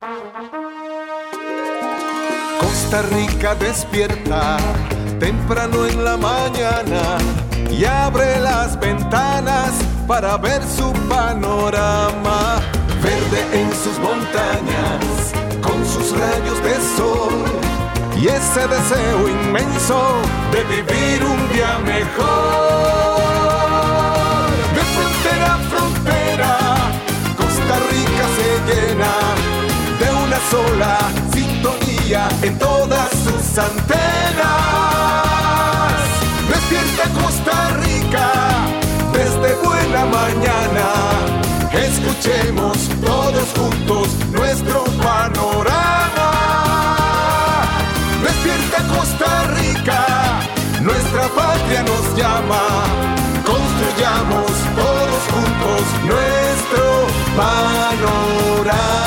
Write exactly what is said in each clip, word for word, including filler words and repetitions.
Costa Rica despierta temprano en la mañana y abre las ventanas para ver su panorama. Verde en sus montañas, con sus rayos de sol y ese deseo inmenso de vivir un día mejor. De frontera a frontera, Costa Rica se llena de una sola sintonía en todas sus antenas. Despierta Costa Rica desde buena mañana. Escuchemos todos juntos nuestro panorama. Despierta Costa Rica, nuestra patria nos llama. Construyamos todos juntos nuestro panorama.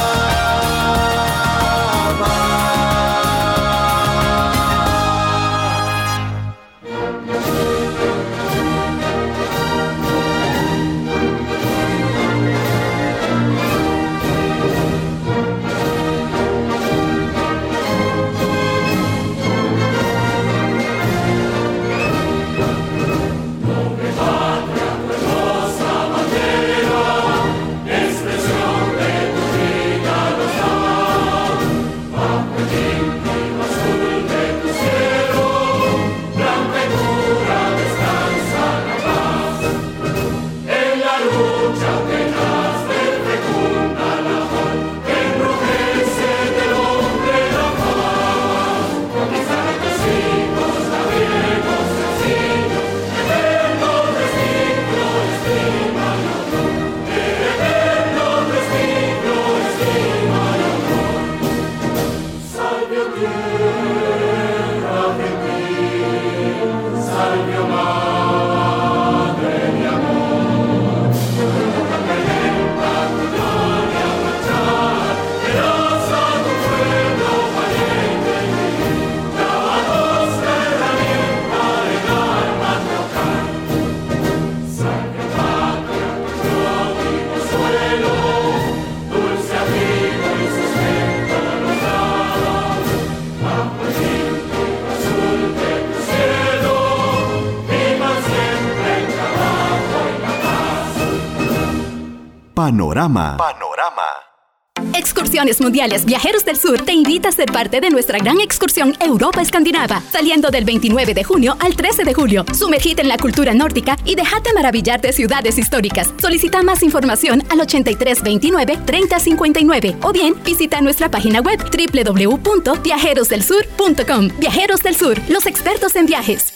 Panorama. Panorama. Excursiones Mundiales Viajeros del Sur te invita a ser parte de nuestra gran excursión Europa Escandinava, saliendo del veintinueve de junio al trece de julio. Sumergite en la cultura nórdica y déjate maravillar de ciudades históricas. Solicita más información al ochenta y tres veintinueve treinta cincuenta y nueve o bien visita nuestra página web doble u doble u doble u punto viajeros del sur punto com. Viajeros del Sur, los expertos en viajes.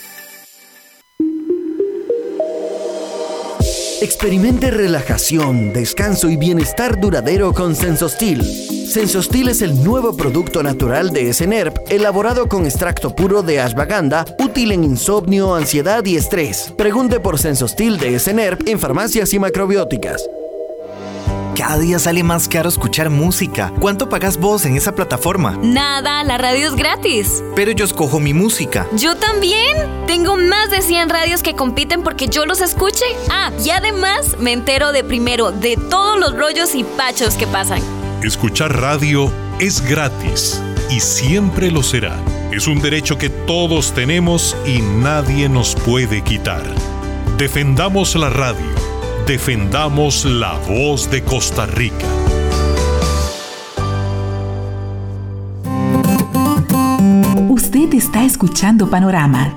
Experimente relajación, descanso y bienestar duradero con Sensostil. Sensostil es el nuevo producto natural de Esenerp, elaborado con extracto puro de ashwagandha, útil en insomnio, ansiedad y estrés. Pregunte por Sensostil de Esenerp en farmacias y macrobióticas. Cada día sale más caro escuchar música. ¿Cuánto pagas vos en esa plataforma? Nada, la radio es gratis. Pero yo escojo mi música. ¿Yo también? Tengo más de cien radios que compiten porque yo los escuche. Ah, y además me entero de primero de todos los rollos y pachos que pasan. Escuchar radio es gratis y siempre lo será. Es un derecho que todos tenemos y nadie nos puede quitar. Defendamos la radio. Defendamos la voz de Costa Rica. Usted está escuchando Panorama.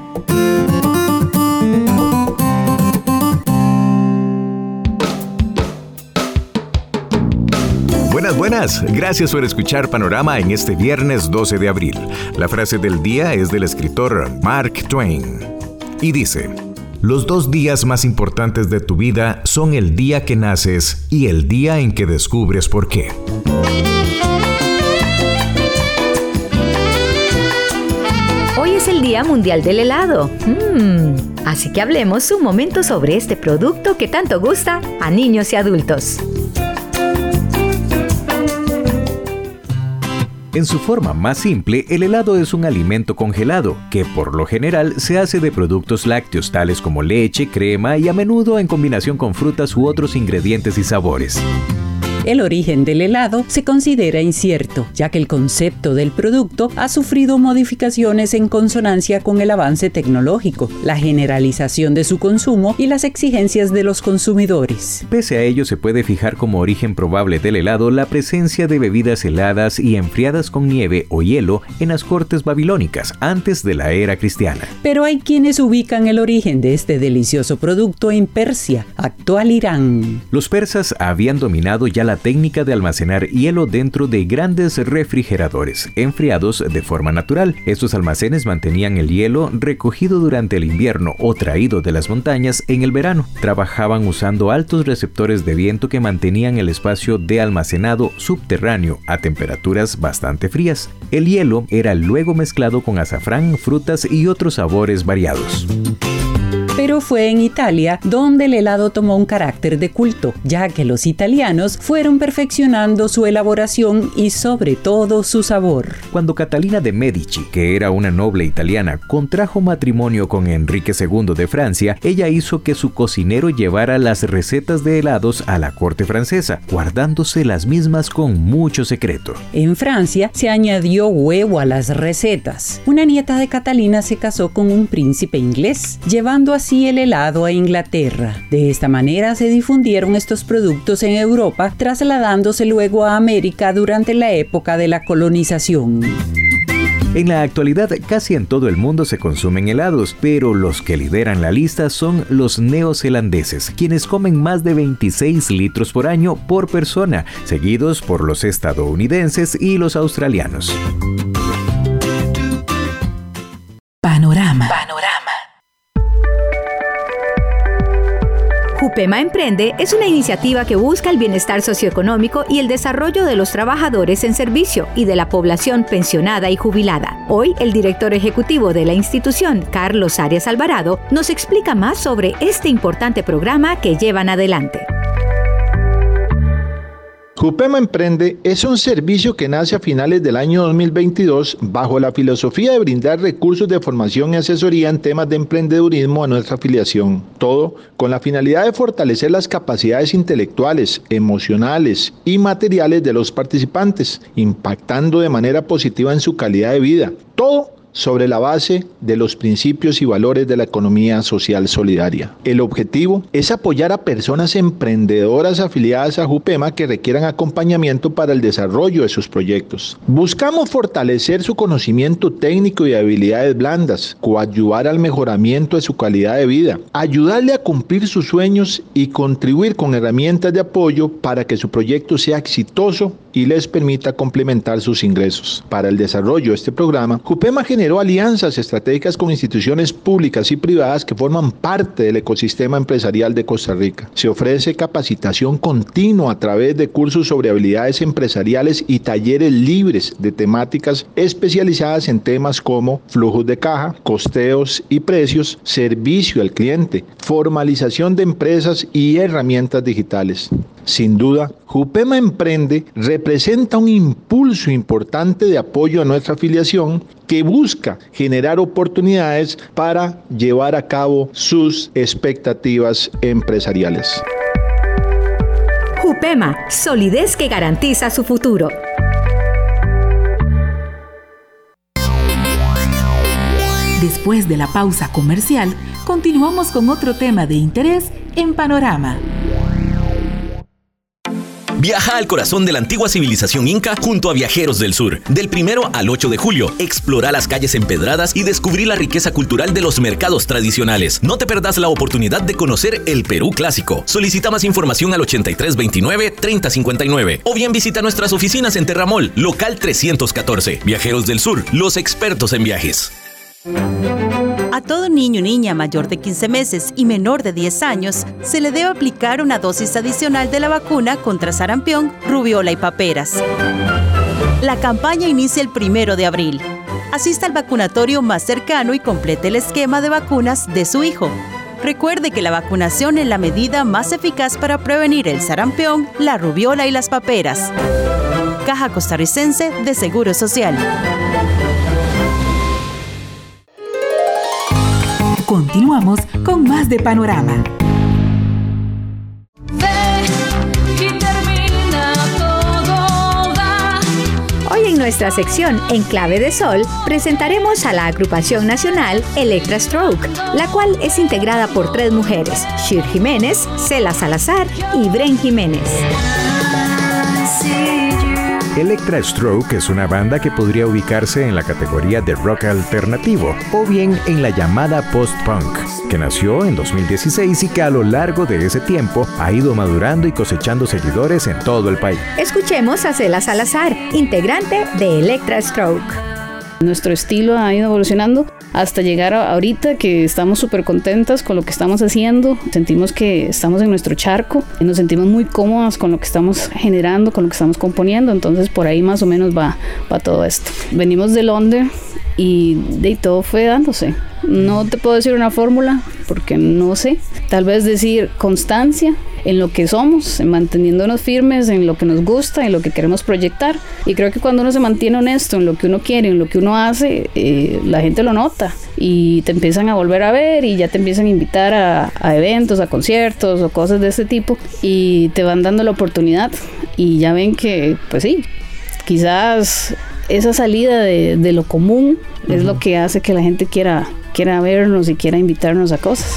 Buenas, buenas. Gracias por escuchar Panorama en este viernes doce de abril. La frase del día es del escritor Mark Twain y dice: los dos días más importantes de tu vida son el día que naces y el día en que descubres por qué. Hoy es el Día Mundial del Helado. Mm, así que hablemos un momento sobre este producto que tanto gusta a niños y adultos. En su forma más simple, el helado es un alimento congelado, que por lo general se hace de productos lácteos tales como leche, crema y a menudo en combinación con frutas u otros ingredientes y sabores. El origen del helado se considera incierto, ya que el concepto del producto ha sufrido modificaciones en consonancia con el avance tecnológico, la generalización de su consumo y las exigencias de los consumidores. Pese a ello, se puede fijar como origen probable del helado la presencia de bebidas heladas y enfriadas con nieve o hielo en las cortes babilónicas antes de la era cristiana. Pero hay quienes ubican el origen de este delicioso producto en Persia, actual Irán. Los persas habían dominado ya la técnica de almacenar hielo dentro de grandes refrigeradores, enfriados de forma natural. Estos almacenes mantenían el hielo recogido durante el invierno o traído de las montañas en el verano. Trabajaban usando altos receptores de viento que mantenían el espacio de almacenado subterráneo a temperaturas bastante frías. El hielo era luego mezclado con azafrán, frutas y otros sabores variados. Pero fue en Italia donde el helado tomó un carácter de culto, ya que los italianos fueron perfeccionando su elaboración y sobre todo su sabor. Cuando Catalina de Medici, que era una noble italiana, contrajo matrimonio con Enrique segundo de Francia, ella hizo que su cocinero llevara las recetas de helados a la corte francesa, guardándose las mismas con mucho secreto. En Francia se añadió huevo a las recetas. Una nieta de Catalina se casó con un príncipe inglés, llevando así el helado a Inglaterra. De esta manera se difundieron estos productos en Europa, trasladándose luego a América durante la época de la colonización. En la actualidad, casi en todo el mundo se consumen helados, pero los que lideran la lista son los neozelandeses, quienes comen más de veintiséis litros por año por persona, seguidos por los estadounidenses y los australianos. Panorama. Panorama. Jupema Emprende es una iniciativa que busca el bienestar socioeconómico y el desarrollo de los trabajadores en servicio y de la población pensionada y jubilada. Hoy, el director ejecutivo de la institución, Carlos Arias Alvarado, nos explica más sobre este importante programa que llevan adelante. Jupema Emprende es un servicio que nace a finales del año dos mil veintidós bajo la filosofía de brindar recursos de formación y asesoría en temas de emprendedurismo a nuestra afiliación. Todo con la finalidad de fortalecer las capacidades intelectuales, emocionales y materiales de los participantes, impactando de manera positiva en su calidad de vida. Todo sobre la base de los principios y valores de la economía social solidaria. El objetivo es apoyar a personas emprendedoras afiliadas a Jupema que requieran acompañamiento para el desarrollo de sus proyectos. Buscamos fortalecer su conocimiento técnico y habilidades blandas, coadyuvar al mejoramiento de su calidad de vida, ayudarle a cumplir sus sueños y contribuir con herramientas de apoyo para que su proyecto sea exitoso y les permita complementar sus ingresos. Para el desarrollo de este programa, Jupema generó alianzas estratégicas con instituciones públicas y privadas que forman parte del ecosistema empresarial de Costa Rica. Se ofrece capacitación continua a través de cursos sobre habilidades empresariales y talleres libres de temáticas especializadas en temas como flujos de caja, costeos y precios, servicio al cliente, formalización de empresas y herramientas digitales. Sin duda, Jupema Emprende representa un impulso importante de apoyo a nuestra afiliación que busca generar oportunidades para llevar a cabo sus expectativas empresariales. Jupema, solidez que garantiza su futuro. Después de la pausa comercial, continuamos con otro tema de interés en Panorama. Viaja al corazón de la antigua civilización inca junto a Viajeros del Sur. Del primero al ocho de julio, explora las calles empedradas y descubrí la riqueza cultural de los mercados tradicionales. No te perdas la oportunidad de conocer el Perú clásico. Solicita más información al ochenta y tres veintinueve treinta cincuenta y nueve o bien visita nuestras oficinas en Terramol, local trescientos catorce. Viajeros del Sur, los expertos en viajes. A todo niño o niña mayor de quince meses y menor de diez años se le debe aplicar una dosis adicional de la vacuna contra sarampión, rubiola y paperas. La campaña inicia el primero de abril. Asista al vacunatorio más cercano y complete el esquema de vacunas de su hijo. Recuerde que la vacunación es la medida más eficaz para prevenir el sarampión, la rubiola y las paperas. Caja Costarricense de Seguro Social. Continuamos con más de Panorama. Ve y termina Hoy en nuestra sección En Clave de Sol presentaremos a la agrupación nacional Electra Stroke, la cual es integrada por tres mujeres, Shir Jiménez, Cela Salazar y Bren Jiménez. Electra Stroke es una banda que podría ubicarse en la categoría de rock alternativo o bien en la llamada post-punk, que nació en dos mil dieciséis y que a lo largo de ese tiempo ha ido madurando y cosechando seguidores en todo el país. Escuchemos a Cela Salazar, integrante de Electra Stroke. Nuestro estilo ha ido evolucionando hasta llegar a ahorita que estamos súper contentas con lo que estamos haciendo. Sentimos que estamos en nuestro charco y nos sentimos muy cómodas con lo que estamos generando, con lo que estamos componiendo. Entonces por ahí más o menos va, va todo esto. Venimos de Londres y de todo fue dándose. No te puedo decir una fórmula porque no sé. Tal vez decir constancia en lo que somos, en manteniéndonos firmes en lo que nos gusta, en lo que queremos proyectar. Y creo que cuando uno se mantiene honesto en lo que uno quiere, en lo que uno hace, eh, la gente lo nota y te empiezan a volver a ver y ya te empiezan a invitar a, a eventos, a conciertos o cosas de este tipo y te van dando la oportunidad y ya ven que, pues sí, quizás esa salida de, de lo común uh-huh. es lo que hace que la gente quiera, quiera vernos y quiera invitarnos a cosas.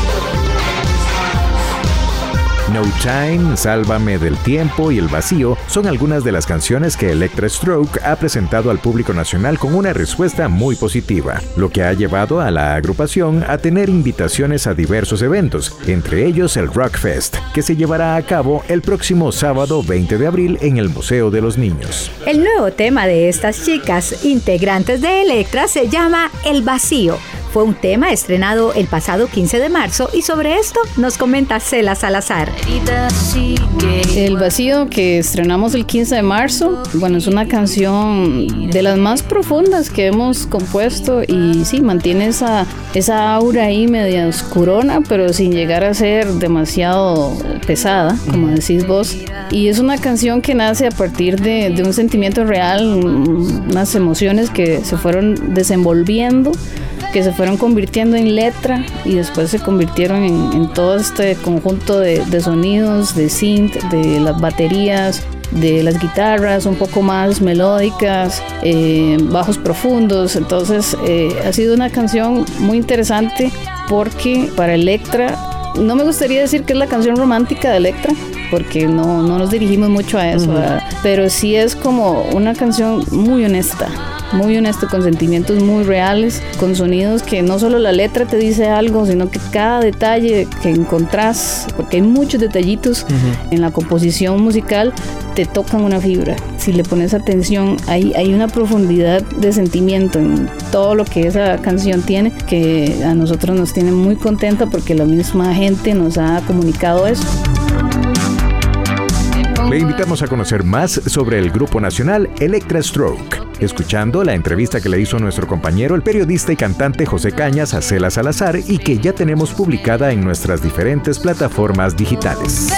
No Time, Sálvame del Tiempo y El Vacío son algunas de las canciones que Electra Stroke ha presentado al público nacional con una respuesta muy positiva, lo que ha llevado a la agrupación a tener invitaciones a diversos eventos, entre ellos el Rock Fest, que se llevará a cabo el próximo sábado veinte de abril en el Museo de los Niños. El nuevo tema de estas chicas integrantes de Electra se llama El Vacío. Fue un tema estrenado el pasado quince de marzo y sobre esto nos comenta Cela Salazar. El Vacío, que estrenamos el quince de marzo, bueno, es una canción de las más profundas que hemos compuesto y sí, mantiene esa, esa aura ahí media oscurona, pero sin llegar a ser demasiado pesada, como decís vos. Y es una canción que nace a partir de, de un sentimiento real, unas emociones que se fueron desenvolviendo, que se fueron convirtiendo en letra y después se convirtieron en, en todo este conjunto de, de sonidos, de synth, de las baterías, de las guitarras un poco más melódicas, eh, bajos profundos. Entonces eh, ha sido una canción muy interesante porque para Electra, no me gustaría decir que es la canción romántica de Electra, porque no, no nos dirigimos mucho a eso, uh-huh. pero sí es como una canción muy honesta, muy honesto, con sentimientos muy reales, con sonidos que no solo la letra te dice algo, sino que cada detalle que encontrás, porque hay muchos detallitos uh-huh. en la composición musical, te tocan una fibra. Si le pones atención, hay, hay una profundidad de sentimiento en todo lo que esa canción tiene, que a nosotros nos tiene muy contenta porque la misma gente nos ha comunicado eso. Le invitamos a conocer más sobre el grupo nacional Electra Stroke, escuchando la entrevista que le hizo nuestro compañero, el periodista y cantante José Cañas, a Cela Salazar, y que ya tenemos publicada en nuestras diferentes plataformas digitales.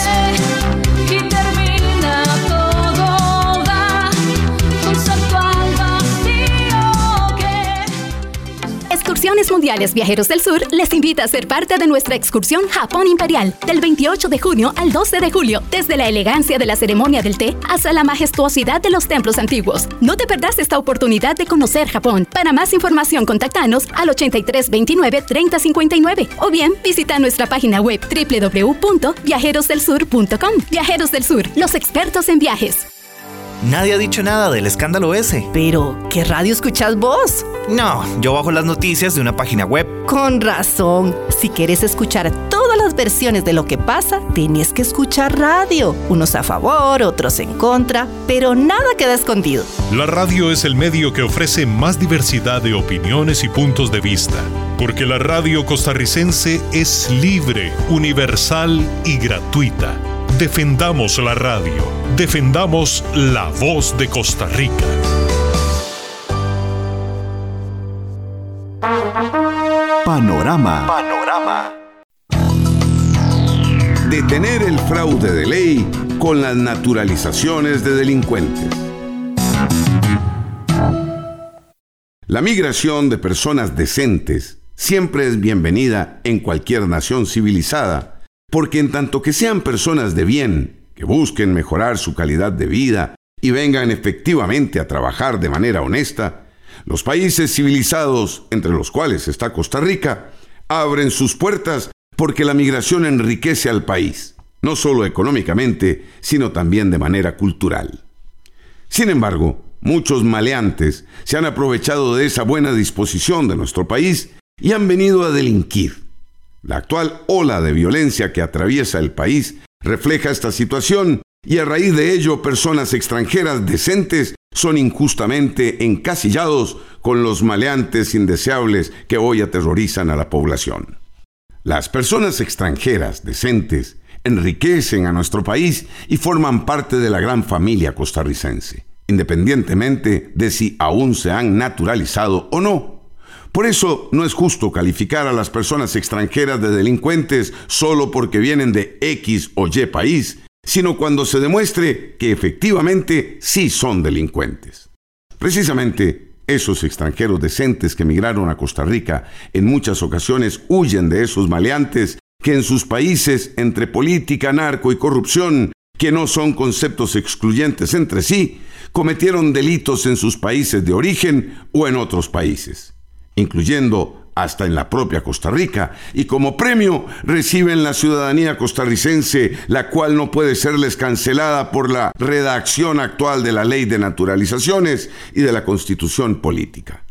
Excursiones Mundiales Viajeros del Sur les invita a ser parte de nuestra excursión Japón Imperial del veintiocho de junio al doce de julio, desde la elegancia de la ceremonia del té hasta la majestuosidad de los templos antiguos. No te perdás esta oportunidad de conocer Japón. Para más información, contactanos al ochenta y tres veintinueve treinta cincuenta y nueve o bien visita nuestra página web doble u doble u doble u punto viajeros del sur punto com. Viajeros del Sur, los expertos en viajes. Nadie ha dicho nada del escándalo ese. Pero, ¿qué radio escuchás vos? No, yo bajo las noticias de una página web. Con razón. Si quieres escuchar todas las versiones de lo que pasa, tenés que escuchar radio. Unos a favor, otros en contra, pero nada queda escondido. La radio es el medio que ofrece más diversidad de opiniones y puntos de vista, porque la radio costarricense es libre, universal y gratuita. Defendamos la radio. Defendamos la voz de Costa Rica. Panorama. Panorama. Detener el fraude de ley con las naturalizaciones de delincuentes. La migración de personas decentes siempre es bienvenida en cualquier nación civilizada, porque en tanto que sean personas de bien, que busquen mejorar su calidad de vida y vengan efectivamente a trabajar de manera honesta, los países civilizados, entre los cuales está Costa Rica, abren sus puertas porque la migración enriquece al país, no solo económicamente, sino también de manera cultural. Sin embargo, muchos maleantes se han aprovechado de esa buena disposición de nuestro país y han venido a delinquir. La actual ola de violencia que atraviesa el país refleja esta situación y a raíz de ello personas extranjeras decentes son injustamente encasillados con los maleantes indeseables que hoy aterrorizan a la población. Las personas extranjeras decentes enriquecen a nuestro país y forman parte de la gran familia costarricense, independientemente de si aún se han naturalizado o no. Por eso no es justo calificar a las personas extranjeras de delincuentes solo porque vienen de X o Y país, sino cuando se demuestre que efectivamente sí son delincuentes. Precisamente, esos extranjeros decentes que emigraron a Costa Rica en muchas ocasiones huyen de esos maleantes que en sus países, entre política, narco y corrupción, que no son conceptos excluyentes entre sí, cometieron delitos en sus países de origen o en otros países, incluyendo hasta en la propia Costa Rica, y como premio reciben la ciudadanía costarricense, la cual no puede serles cancelada por la redacción actual de la Ley de Naturalizaciones y de la Constitución Política.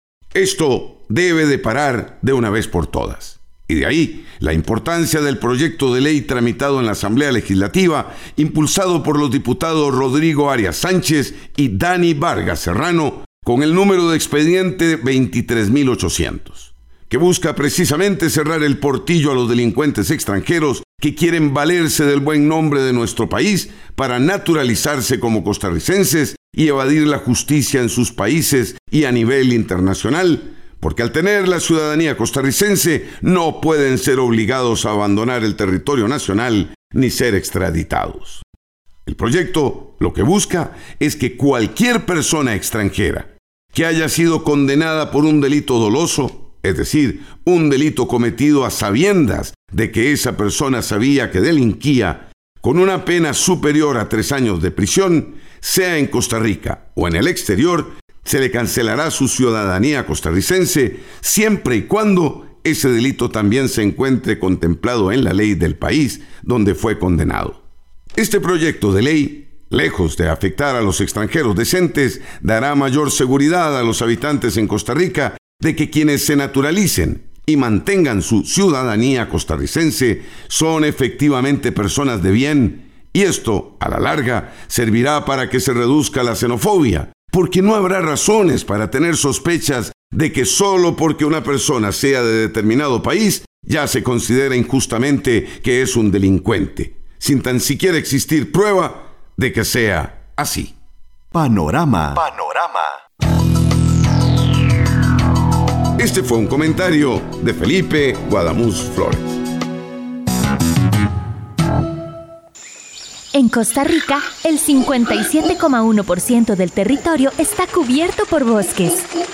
Esto debe de parar de una vez por todas. Y de ahí la importancia del proyecto de ley tramitado en la Asamblea Legislativa, impulsado por los diputados Rodrigo Arias Sánchez y Dani Vargas Serrano, con el número de expediente veintitrés mil ochocientos, que busca precisamente cerrar el portillo a los delincuentes extranjeros que quieren valerse del buen nombre de nuestro país para naturalizarse como costarricenses y evadir la justicia en sus países y a nivel internacional, porque al tener la ciudadanía costarricense no pueden ser obligados a abandonar el territorio nacional ni ser extraditados. El proyecto lo que busca es que cualquier persona extranjera que haya sido condenada por un delito doloso, es decir, un delito cometido a sabiendas de que esa persona sabía que delinquía, con una pena superior a tres años de prisión, sea en Costa Rica o en el exterior, se le cancelará su ciudadanía costarricense siempre y cuando ese delito también se encuentre contemplado en la ley del país donde fue condenado. Este proyecto de ley, lejos de afectar a los extranjeros decentes, dará mayor seguridad a los habitantes en Costa Rica de que quienes se naturalicen y mantengan su ciudadanía costarricense son efectivamente personas de bien, y esto, a la larga, servirá para que se reduzca la xenofobia, porque no habrá razones para tener sospechas de que solo porque una persona sea de determinado país ya se considera injustamente que es un delincuente, sin tan siquiera existir prueba de que sea así. Panorama. Panorama. Este fue un comentario de Felipe Guadamuz Flores. En Costa Rica, el cincuenta y siete coma uno por ciento del territorio está cubierto por bosques.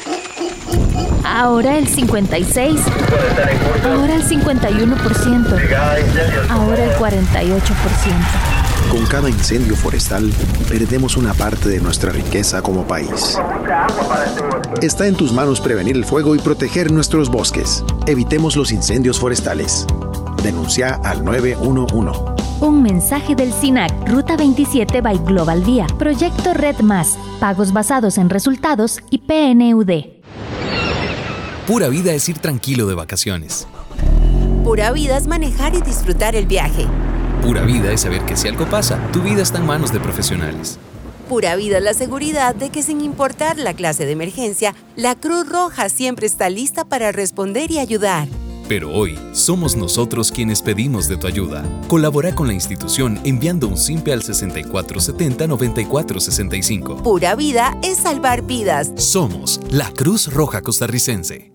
Ahora el cincuenta y seis por ciento. Ahora el cincuenta y uno por ciento. Ahora el cuarenta y ocho por ciento. Con cada incendio forestal, perdemos una parte de nuestra riqueza como país. Está en tus manos prevenir el fuego y proteger nuestros bosques. Evitemos los incendios forestales. Denuncia al nueve uno uno. Un mensaje del SINAC, Ruta veintisiete by Global Vía, Proyecto Red Más, pagos basados en resultados y P N U D. Pura vida es ir tranquilo de vacaciones. Pura vida es manejar y disfrutar el viaje. Pura vida es saber que si algo pasa, tu vida está en manos de profesionales. Pura vida es la seguridad de que sin importar la clase de emergencia, la Cruz Roja siempre está lista para responder y ayudar. Pero hoy, somos nosotros quienes pedimos de tu ayuda. Colabora con la institución enviando un simpe al sesenta y cuatro setenta noventa y cuatro sesenta y cinco. Pura vida es salvar vidas. Somos la Cruz Roja Costarricense.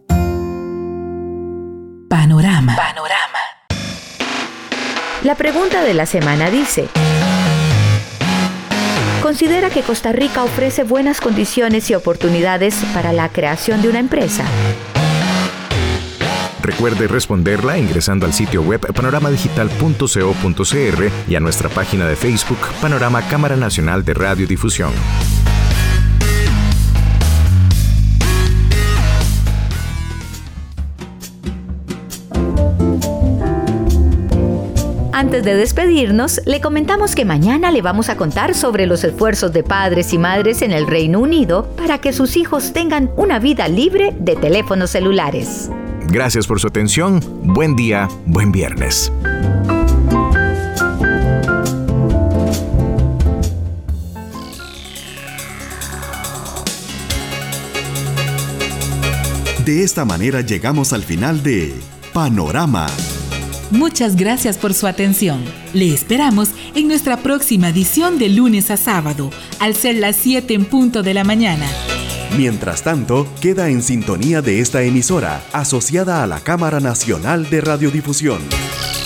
Panorama. Panorama. La pregunta de la semana dice: ¿considera que Costa Rica ofrece buenas condiciones y oportunidades para la creación de una empresa? Recuerde responderla ingresando al sitio web panoramadigital punto co punto cr y a nuestra página de Facebook Panorama Cámara Nacional de Radiodifusión. Antes de despedirnos, le comentamos que mañana le vamos a contar sobre los esfuerzos de padres y madres en el Reino Unido para que sus hijos tengan una vida libre de teléfonos celulares. Gracias por su atención. Buen día, buen viernes. De esta manera llegamos al final de Panorama. Muchas gracias por su atención. Le esperamos en nuestra próxima edición de lunes a sábado, al ser las siete en punto de la mañana. Mientras tanto, queda en sintonía de esta emisora, asociada a la Cámara Nacional de Radiodifusión.